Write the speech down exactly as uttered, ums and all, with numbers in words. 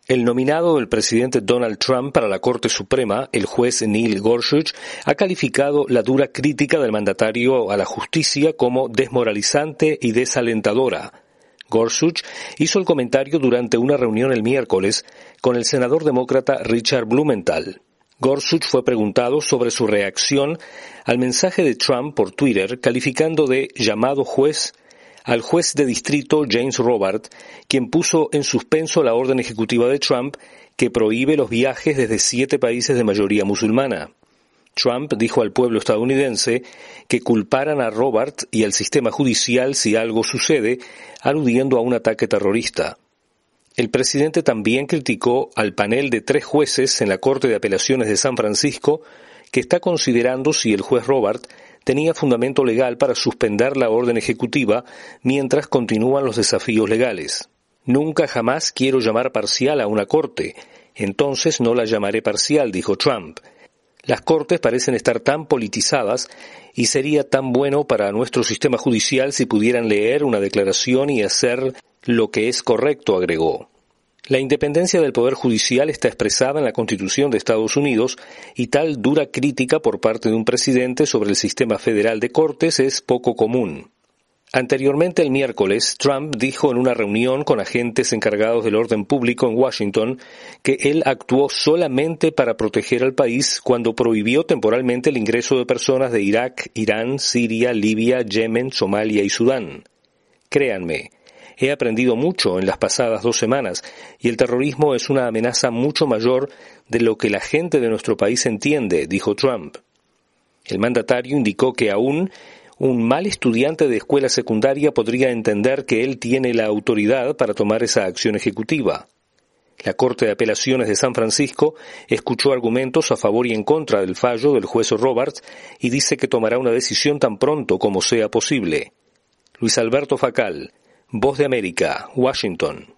El nominado del presidente Donald Trump para la Corte Suprema, el juez Neil Gorsuch, ha calificado la dura crítica del mandatario a la justicia como desmoralizante y desalentadora. Gorsuch hizo el comentario durante una reunión el miércoles con el senador demócrata Richard Blumenthal. Gorsuch fue preguntado sobre su reacción al mensaje de Trump por Twitter, calificando de llamado juez al juez de distrito James Robart, quien puso en suspenso la orden ejecutiva de Trump que prohíbe los viajes desde siete países de mayoría musulmana. Trump dijo al pueblo estadounidense que culparan a Robart y al sistema judicial si algo sucede, aludiendo a un ataque terrorista. El presidente también criticó al panel de tres jueces en la Corte de Apelaciones de San Francisco que está considerando si el juez Robart tenía fundamento legal para suspender la orden ejecutiva mientras continúan los desafíos legales. Nunca jamás quiero llamar parcial a una corte, entonces no la llamaré parcial, dijo Trump. Las cortes parecen estar tan politizadas y sería tan bueno para nuestro sistema judicial si pudieran leer una declaración y hacer lo que es correcto, agregó. La independencia del Poder Judicial está expresada en la Constitución de Estados Unidos y tal dura crítica por parte de un presidente sobre el sistema federal de cortes es poco común. Anteriormente, el miércoles, Trump dijo en una reunión con agentes encargados del orden público en Washington que él actuó solamente para proteger al país cuando prohibió temporalmente el ingreso de personas de Irak, Irán, Siria, Libia, Yemen, Somalia y Sudán. Créanme, he aprendido mucho en las pasadas dos semanas y el terrorismo es una amenaza mucho mayor de lo que la gente de nuestro país entiende, dijo Trump. El mandatario indicó que aún un mal estudiante de escuela secundaria podría entender que él tiene la autoridad para tomar esa acción ejecutiva. La Corte de Apelaciones de San Francisco escuchó argumentos a favor y en contra del fallo del juez Roberts y dice que tomará una decisión tan pronto como sea posible. Luis Alberto Facal, Voz de América, Washington.